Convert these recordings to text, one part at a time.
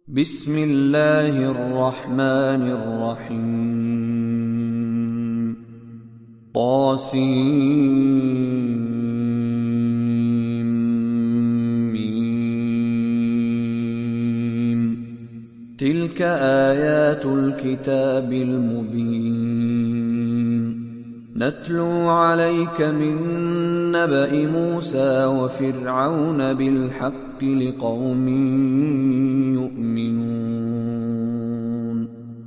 بسم الله الرحمن الرحيم طاسيم تلك آيات الكتاب المبين نتلو عليك من نبأ موسى وفرعون بالحق لقوم يؤمنون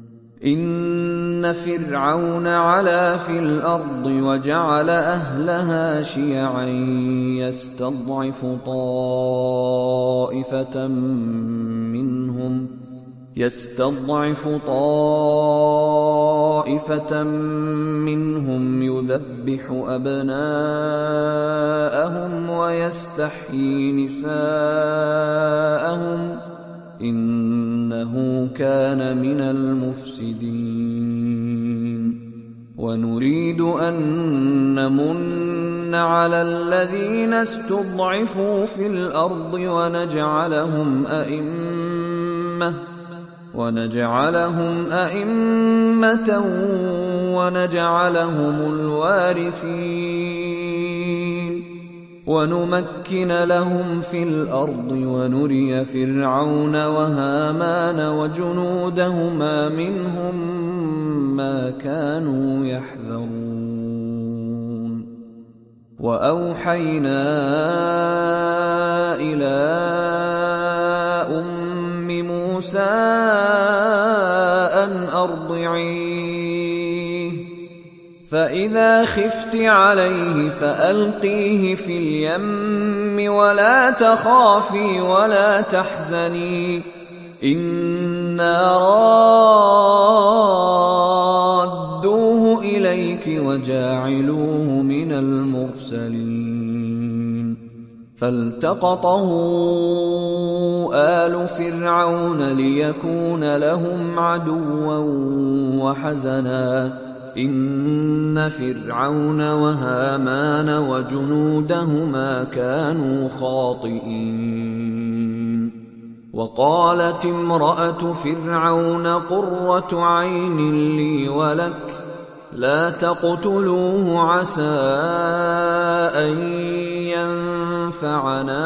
إن فرعون علا في الأرض وجعل أهلها شيعا يستضعف طائفة منهم يذبح أبناءهم ويستحيي نساءهم إنه كان من المفسدين ونريد أن نمن على الذين استضعفوا في الأرض ونجعلهم أئمة ونجعلهم الوارثين ونمكن لهم في الأرض ونري فرعون وهامان وجنودهما منهم ما كانوا يحذرون وأوحينا إلى موسى أن أرضعيه فإذا خفت عليه فألقيه في اليم ولا تخافي ولا تحزني إنا رادوه إليك وجاعلوه من المرسلين فالتقطه آل فرعون ليكون لهم عدوا وحزنا إن فرعون وهامان وجنودهما كانوا خاطئين وقالت امرأة فرعون قرة عين لي ولك لا تقتلوه عسى أن ينفعنا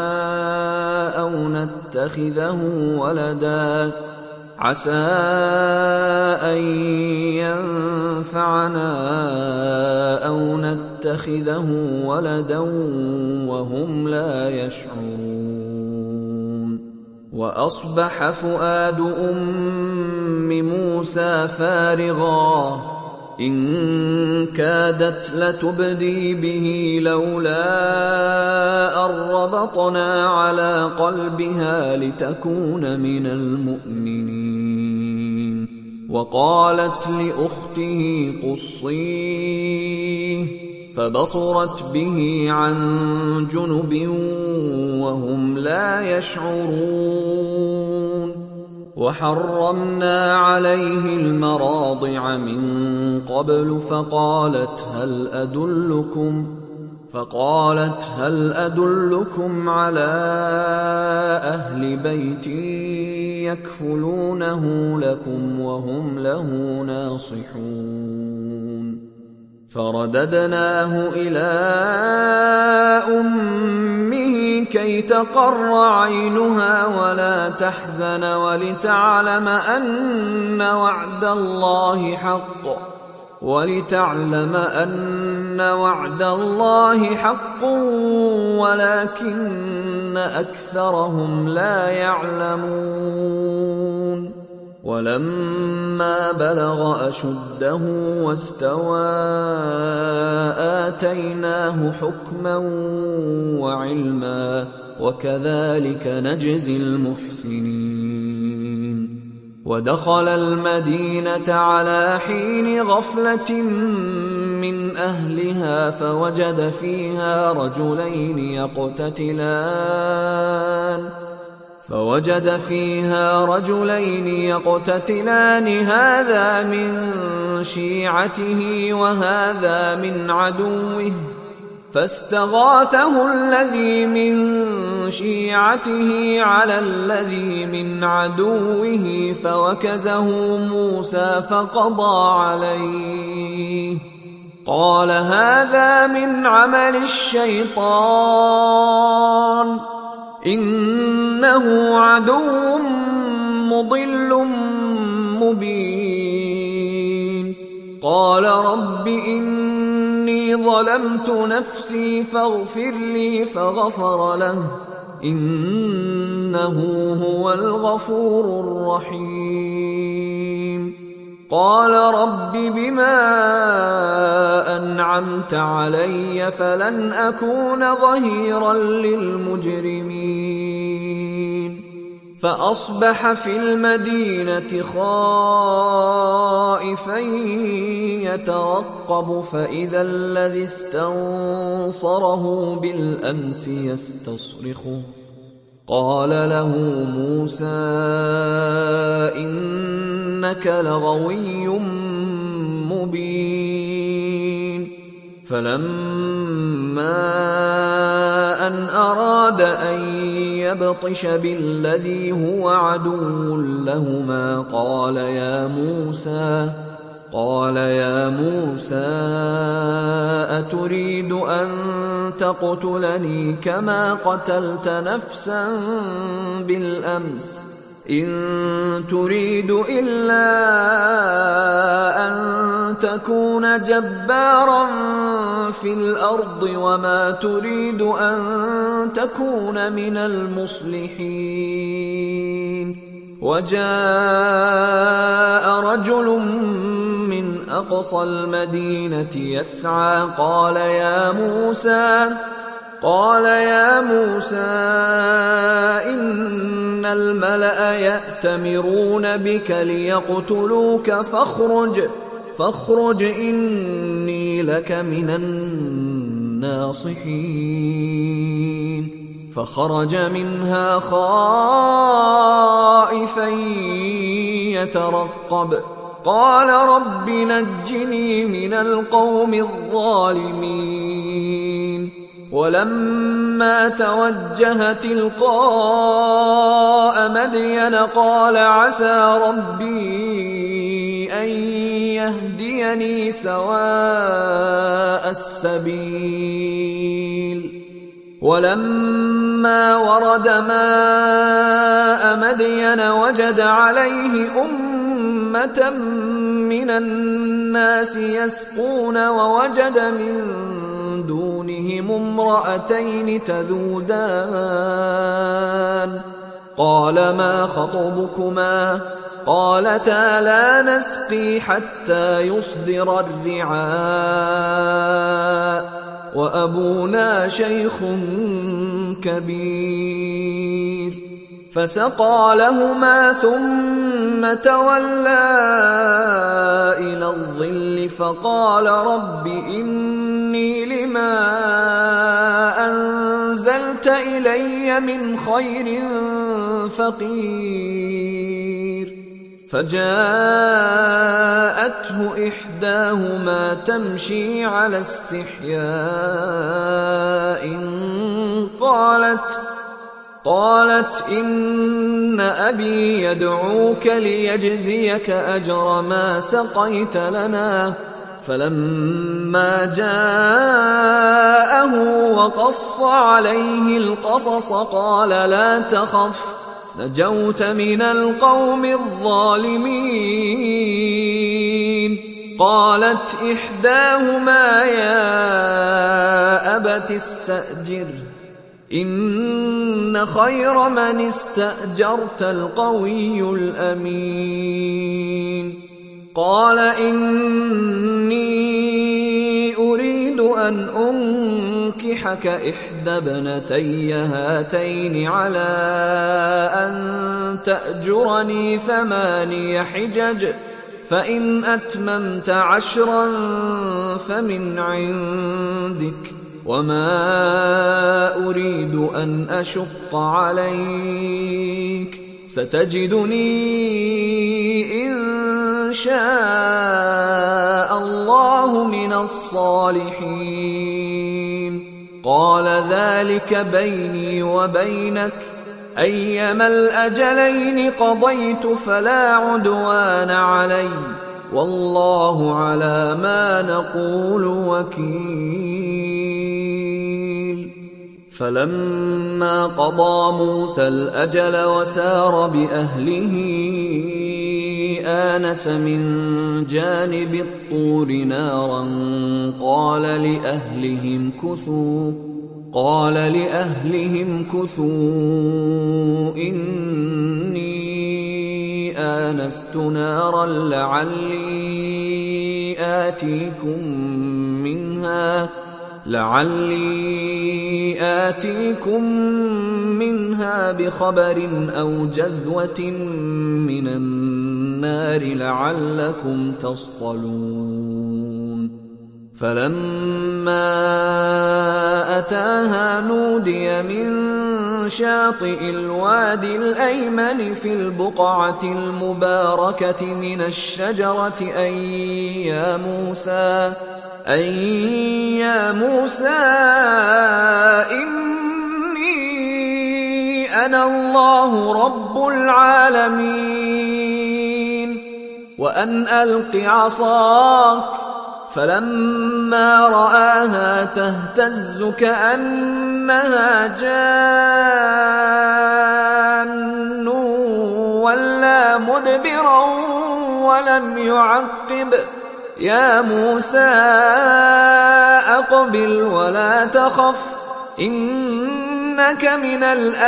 أو نتخذه ولدا وهم لا يشعرون وأصبح فؤاد أم موسى فارغا إن كادت لتبدي به لولا أن ربطنا على قلبها لتكون من المؤمنين وقالت لأخته قصيه فبصرت به عن جنب وهم لا يشعرون وحرمنا عليه المراضع من قبل فقالت هل أدلكم على أهل بيت يكفلونه لكم وهم له ناصحون فرددناه إلى أمه كي تقر عينها ولا تحزن ولتعلم أن وعد الله حق ولكن أكثرهم لا يعلمون ولما بلغ أشده واستوى آتيناه حكما وعلما وكذلك نجزي المحسنين ودخل المدينة على حين غفلة من أهلها فوجد فيها رجلين يقتتلان هذا من شيعته وهذا من عدوه فاستغاثه الذي من شيعته على الذي من عدوه فوكزه موسى فقضى عليه. قال هذا من عمل الشيطان إنه عدو مضل مبين. قال رب إني ظلمت نفسي فاغفر لي فغفر له إنه هو الغفور الرحيم. قال رب بما أنعمت علي فلن أكون ظهيرا للمجرمين. فأصبح في المدينة خائفا يترقب فإذا الذي استنصره بالأمس يستصرخه. قال له موسى إنك لغوي مبين. فلما أن أراد أن يبطش بالذي هو عدو لهما قال يا موسى أتريد أن تقتلني كما قتلت نفسا بالأمس إن تريد إلا أن تكون جبارا في الأرض وما تريد أن تكون من المصلحين. وجاء رجل من أقصى المدينة يسعى قال يا موسى إن الملأ يأتمرون بك ليقتلوك فاخرج إني لك من الناصحين. فخرج منها خائفا يترقب قال رب نجني من القوم الظالمين. ولما توجه تلقاء مدين قال عسى ربي أن يهديني سواء السبيل. ولما ورد ماء مدين وجد عليه أمة من الناس يسقون ووجد من دونهم امرأتين تذودان. قال ما خطبكما قالتا لا نسقي حتى يصدر الرعاء وأبونا شيخ كبير. فسقى لهما ثم تولى إلى الظل فقال رب إني لما أنزلت إلي من خير فقير. فجاءته إحداهما تمشي على استحياء قالت إن أبي يدعوك ليجزيك أجر ما سقيت لنا. فلما جاءه وقص عليه القصص قال لا تخف نجوت من القوم الظالمين. قالت إحداهما يا أبت استأجره إن خير من استأجرت القوي الأمين. قال إني أريد أن أنكحك إحدى ابنتي هاتين على أن تأجرني 8 حجج فإن أتممت 10 فمن عندك وما أريد أن أشق عليك ستجدني إن شاء الله من الصالحين. قال ذلك بيني وبينك، أيما الأجلين قضيت فلا عدوان علي، والله على ما نقول وكيل. فلما قضى موسى الأجل وسار بأهله آنس من جانب الطور نارا قال لأهلهم كثوا إني آنست نارا لعلي آتيكم منها بخبر أو جذوة من النار لعلكم تصطلون. فلما أتاها نودي من شاطئ الوادي الأيمن في البقعة المباركة من الشجرة أن يا موسى إني أنا الله رب العالمين وأن ألق عصاك. فلما رآها تهتز كأنها جان ولا مدبرا ولم يعقب. يا موسى أقبل ولا تخف إنك من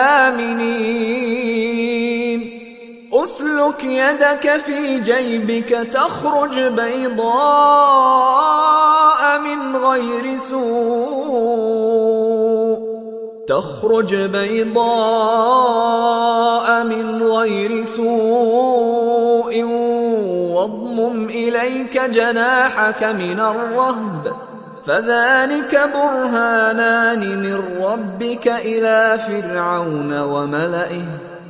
الآمنين. أسلك يدك في جيبك تخرج بيضاء من غير سوء واضمم إليك جناحك من الرهب فذلك برهانان من ربك إلى فرعون وملئه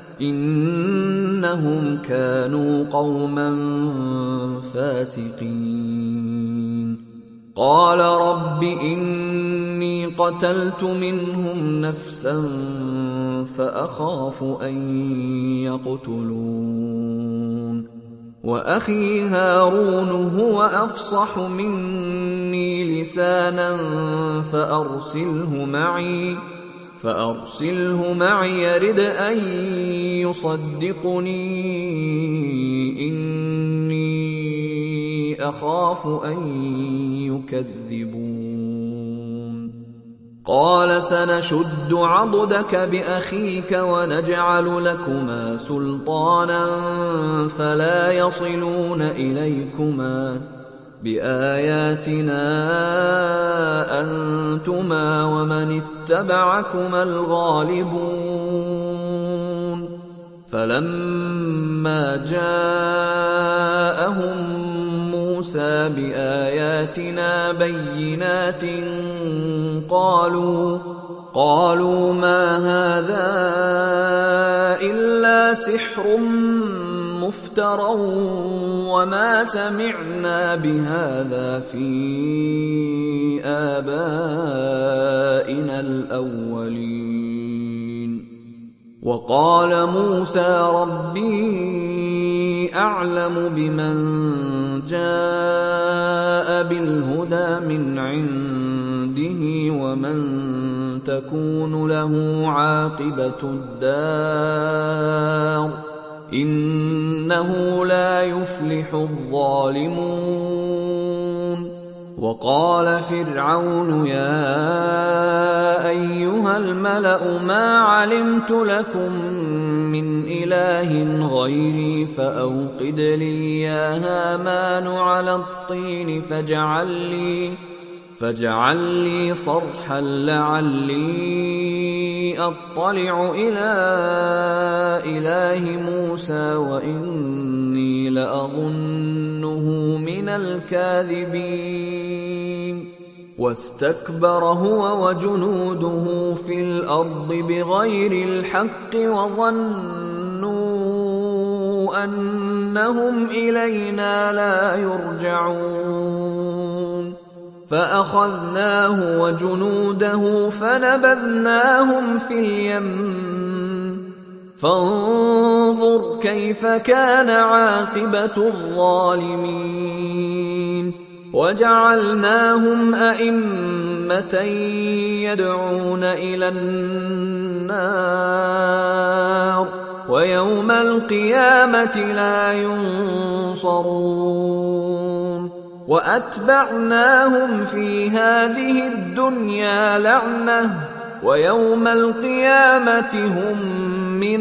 إنهم كانوا قوما فاسقين. قال رب إني قتلت منهم نفسا فأخاف أن يقتلون وأخي هارون هو أفصح مني لسانا فأرسله معي يرد أن يصدقني إني أخاف أن يكذبون. قال سنشد عضدك بأخيك ونجعل لكما سلطانا فلا يصلون إليكما بآياتنا أنتما ومن اتبعكما الغالبون. فلما جاءهم موسى بآياتنا بينات قالوا ما هذا إلا سحر مفترى وما سمعنا بهذا في آبائنا الأولين. وقال موسى ربي أعلم بمن جاء بالهدى من عنده ومن تكون له عاقبة الدار إنه لا يفلح الظالمون. وقال فرعون يا أيها الملأ ما علمت لكم من إله غيري فأوقد لي يا هامان على الطين فاجعل لي صرحا لعلي أطلع إلى إله موسى وإني لأظنه من الكاذبين. واستكبر هو وجنوده في الأرض بغير الحق وظنوا أنهم إلينا لا يرجعون. فأخذناه وجنوده فنبذناهم في اليم فانظر كيف كان عاقبة الظالمين وجعلناهم أئمة يدعون إلى النار ويوم القيامة لا ينصرون وأتبعناهم في هذه الدنيا لعنة ويوم القيامة هم من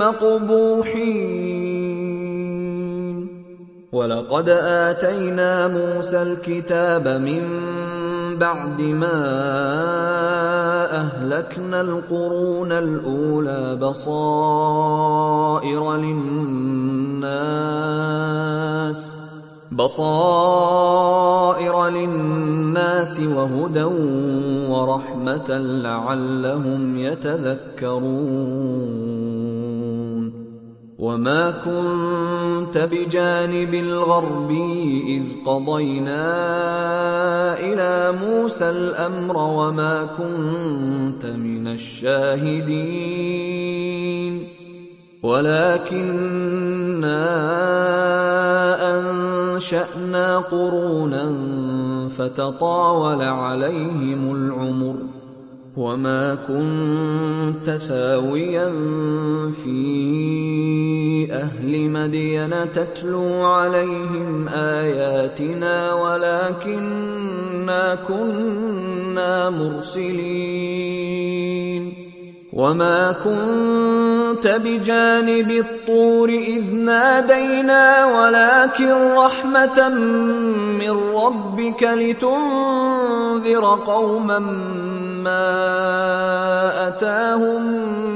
المقبوحين ولقد آتينا موسى الكتاب من بعد ما أهلكنا القرون الأولى بصائر للناس وهدى ورحمة لعلهم يتذكرون وما كنت بجانب الغربي إذ قضينا إلى موسى الأمر وما كنت من الشاهدين ولكننا أنشأنا قرونا فتطاول عليهم العمر وما كنت ثاويا في أهل مدين تتلو عليهم آياتنا ولكننا كنا مرسلين وما كنت بجانب الطور إذ نادينا ولكن رحمة من ربك لتنذر قوما ما أتاهم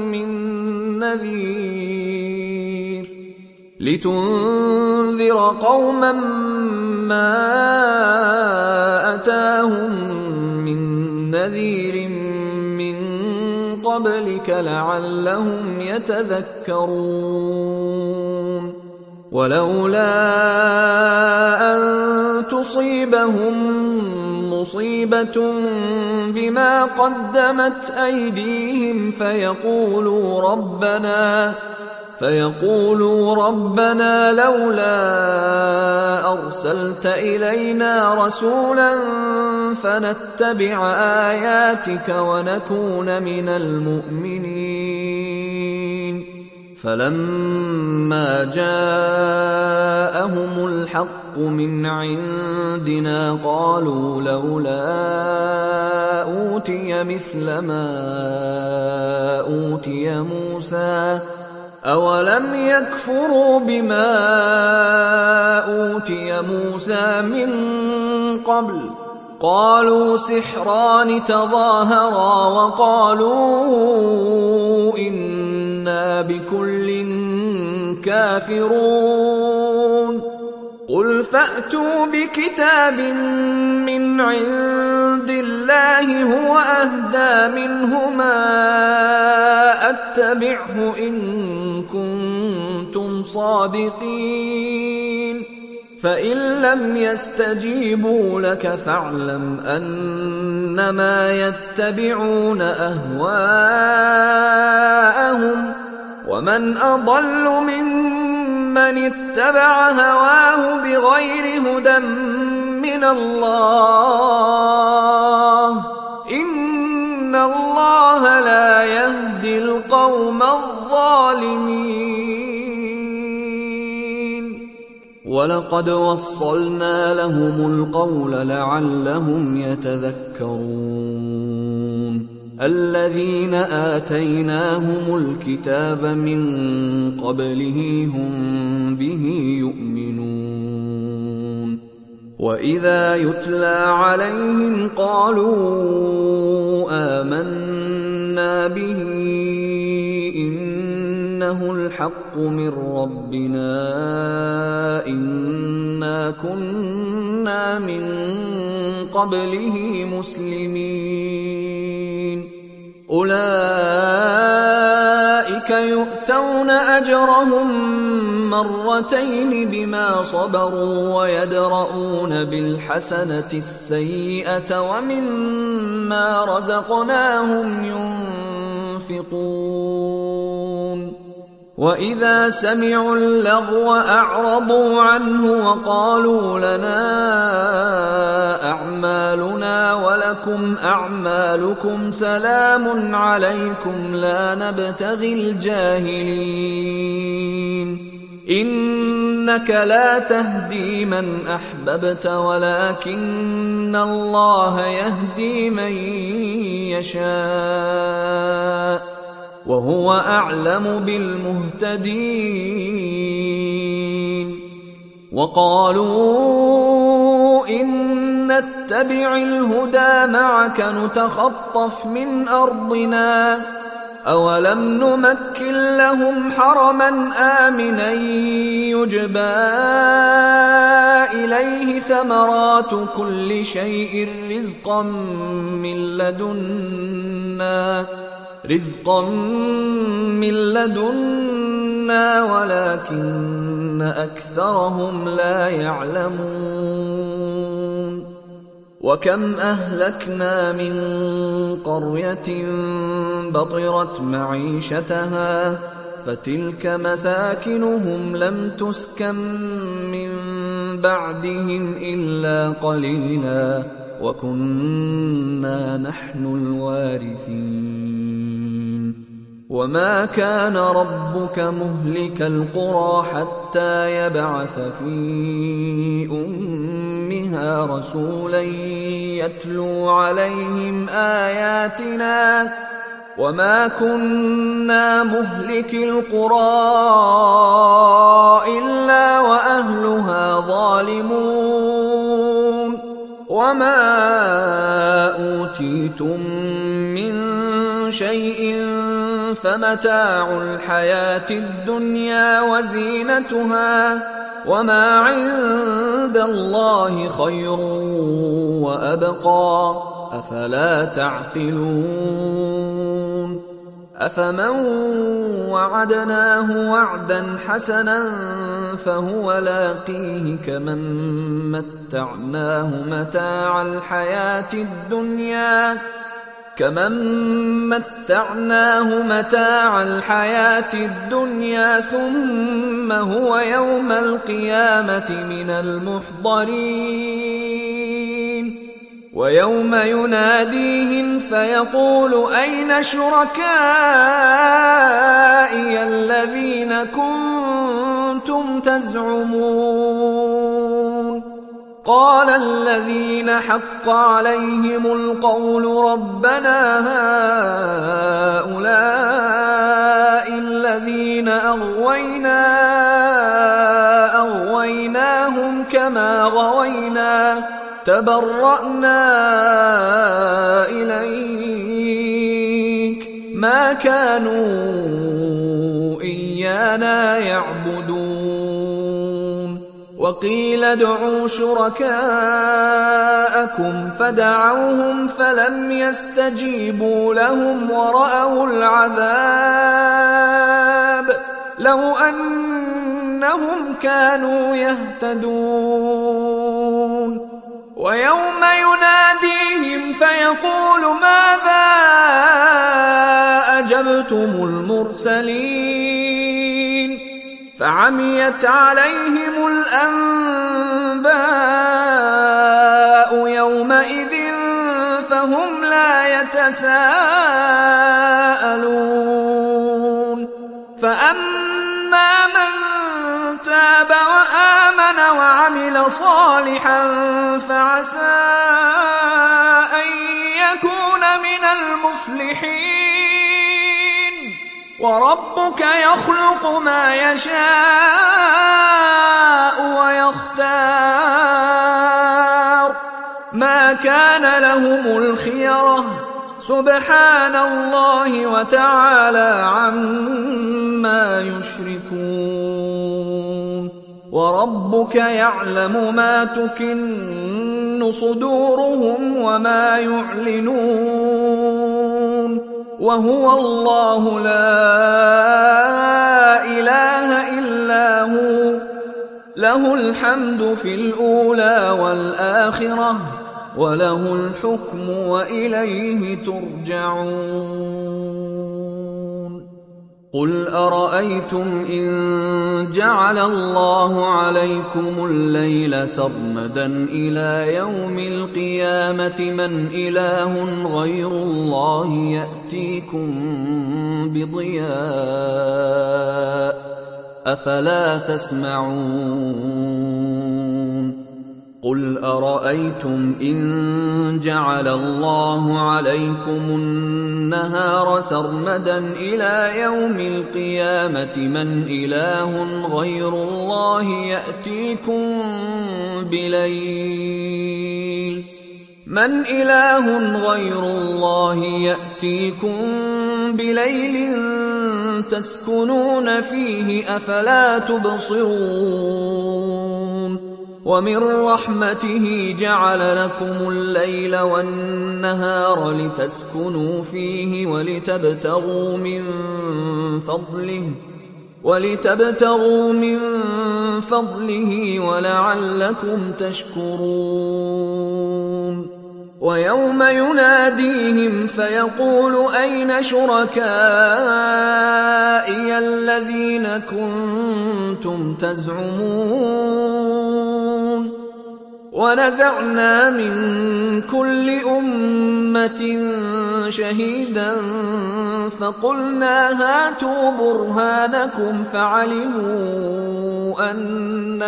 من نذير من قبلك لعلهم يتذكرون ولولا أن تصيبهم مصيبة بما قدمت أيديهم فيقولوا ربنا لولا أرسلت إلينا رسولا فنتبع آياتك ونكون من المؤمنين فلما جاءهم الحق من عندنا قالوا لولا أوتي مثل ما أوتي موسى أولم يكفروا بما أوتي موسى من قبل قالوا سحران تظاهرا وقالوا إنا بكل كافرون قل فأتوا بكتاب من عند الله هو أهدى منهما أتبعه إن كنتم صادقين فإن لم يستجيبوا لك فاعلم أنما يتبعون أهواءهم ومن أضل ممن اتبع هواه بغير هدى من الله إن الله لا يهدي القوم الظالمين ولقد وصلنا لهم القول لعلهم يتذكرون الذين آتيناهم الكتاب من قبله هم به يؤمنون وإذا يتلى عليهم قالوا آمنا به إنه الحق من ربنا إنا كنا من قبله مسلمين أولئك يؤتون أجرهم مرتين بما صبروا ويدرؤون بالحسنة السيئة ومما رزقناهم ينفقون وإذا سمعوا اللغو أعرضوا عنه وقالوا لنا أعمالنا ولكم أعمالكم سلام عليكم لا نبتغي الجاهلين إنك لا تهدي من أحببت ولكن الله يهدي من يشاء وهو أعلم بالمهتدين وقالوا إن نتبع الهدى معك نتخطف من أرضنا أولم نمكن لهم حرما آمنا يجبى إليه ثمرات كل شيء رزقا من لدنا ولكن أكثرهم لا يعلمون وكم أهلكنا من قرية بطرت معيشتها فتلك مساكنهم لم تسكن من بعدهم إلا قليلا وكنا نحن الوارثين وما كان ربك مهلك القرى حتى يبعث في أمها رسولا يتلو عليهم آياتنا وما كنا مهلك القرى إلا وأهلها ظالمون وما أوتيتم من شيء فمتاع الحياة الدنيا وزينتها وما عند الله خير وأبقى أفلا تعقلون أفمن وعدناه وعدا حسنا فهو لاقيه كمن متعناه متاع الحياة الدنيا ثم هو يوم القيامة من المحضرين ويوم يناديهم فيقول أين شركائي الذين كنتم تزعمون قال الذين حق عليهم القول ربنا هؤلاء الذين أغويناهم كما غوينا تبرأنا إليك ما كانوا إيانا يعبدون وقيل ادعوا شركاءكم فدعوهم فلم يستجيبوا لهم ورأوا العذاب لو أنهم كانوا يهتدون ويوم يناديهم فيقول ماذا أجبتم المرسلين فعميت عليهم الأنباء يومئذ فهم لا يتساءلون فأما من تاب وآمن وعمل صالحا فعسى أن يكون من المفلحين وربك يخلق ما يشاء ويختار ما كان لهم الخيرة سبحان الله وتعالى عما يشركون وربك يعلم ما تكن صدورهم وما يعلنون وهو الله لا إله إلا هو له الحمد في الأولى والآخرة وله الحكم وإليه ترجعون قل أرأيتم إن جعل الله عليكم الليل سرمدا إلى يوم القيامة من إله غير الله يأتيكم بضياء أفلا تسمعون قل أرأيتم إن جعل الله عليكم النهار سرمدا إلى يوم القيامة من إله غير الله يأتيكم بليل تسكنون فيه أفلا تبصرون ومن رحمته جعل لكم الليل والنهار لتسكنوا فيه ولتبتغوا من فضله ولعلكم تشكرون ويوم يناديهم فيقول أين شركائي الذين كنتم تزعمون ونزعنا من كل أمة شهيدا فقلنا هاتوا برهانكم فعلموا أن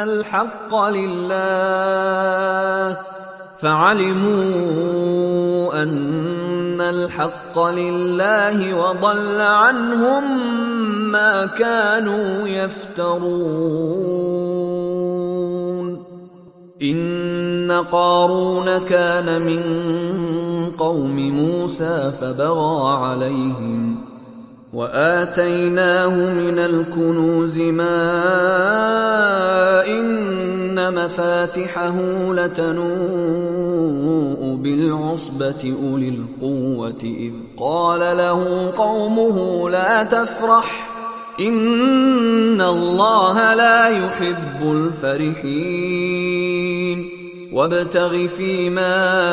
الحق لله وضل عنهم ما كانوا يفترون إن قارون كان من قوم موسى فبغى عليهم وآتيناه من الكنوز ما إن مفاتحه لتنوء بالعصبة أولي القوة إذ قال له قومه لا تفرح إن الله لا يحب الفرحين وابتغ فيما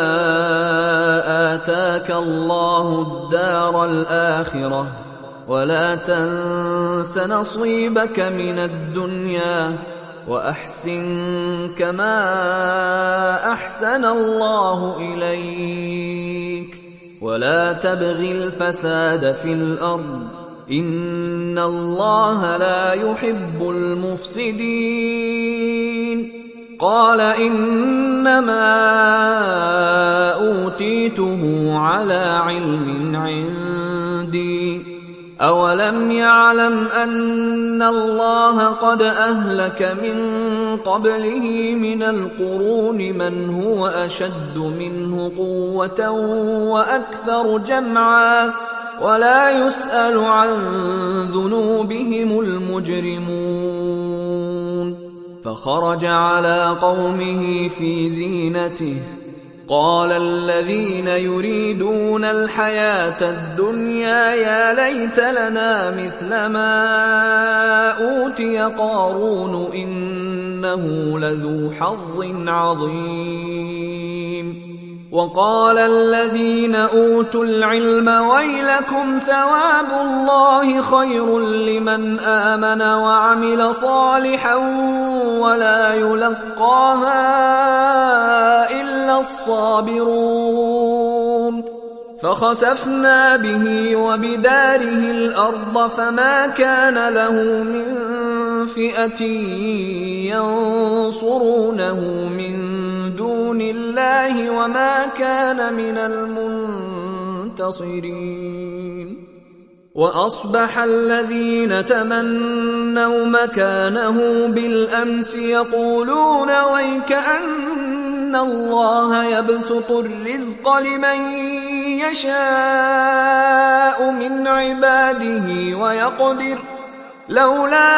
آتاك الله الدار الآخرة ولا تنس نصيبك من الدنيا وأحسن كما أحسن الله إليك ولا تبغ الفساد في الأرض إن الله لا يحب المفسدين قال إنما أوتيته على علم عندي أولم يعلم أن الله قد أهلك من قبله من القرون من هو أشد منه قوة وأكثر جمعا ولا يسأل عن ذنوبهم المجرمون فخرج على قومه في زينته قال الذين يريدون الحياة الدنيا يا ليت لنا مثل ما أوتي قارون إنه لذو حظ عظيم وقال الذين أوتوا العلم ويلكم ثواب الله خير لمن آمن وعمل صالحا ولا يلقاها إلا الصابرون فخسفنا به وبداره الأرض فما كان له من فئة ينصرونه من دون الله وما كان من المنتصرين وأصبح الذين تمنوا مكانه بالأمس يقولون ويكأن الله يبسط الرزق لمن يشاء من عباده ويقدر لولا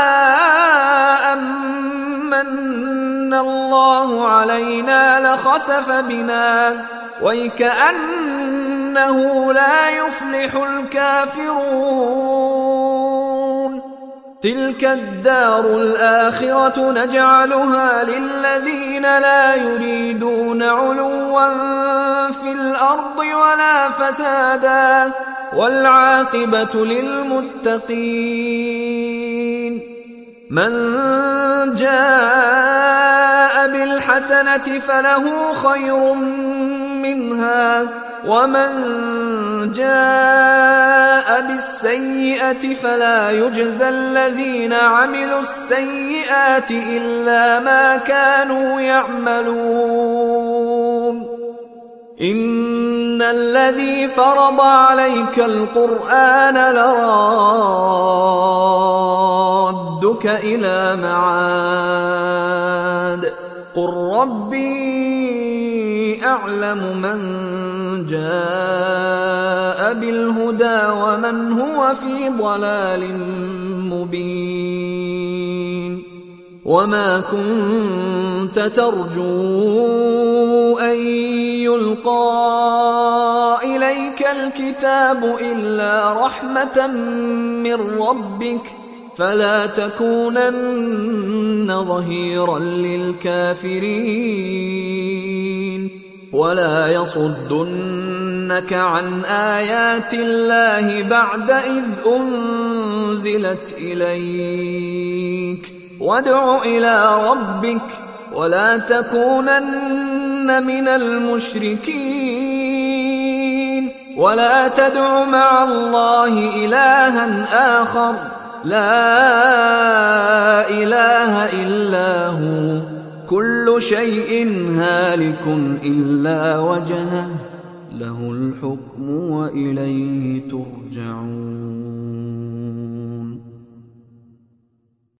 أمن الله علينا لخسف بنا ويكأنه لا يفلح الكافرون تلك الدار الآخرة نجعلها للذين لا يريدون علوا في الأرض ولا فسادا والعاقبة للمتقين. من جاء بالحسنة فله خير منها ومن جاء بالسيئة فلا يجزى الذين عملوا السيئات إلا ما كانوا يعملون. إن الذي فرض عليك القرآن لرادك إلى معاد قل ربي أعلم من جاء بالهدى ومن هو في ضلال مبين. وما كنت ترجو أن يلقى إليك الكتاب إلا رحمة من ربك فلا تكونن ظهيرا للكافرين ولا يصدنك عن آيات الله بعد إذ أنزلت إليك وادع إلى ربك ولا تكونن من المشركين ولا تدع مع الله إلها آخر لا إله إلا هو كل شيء هالك إلا وجهه له الحكم وإليه ترجعون.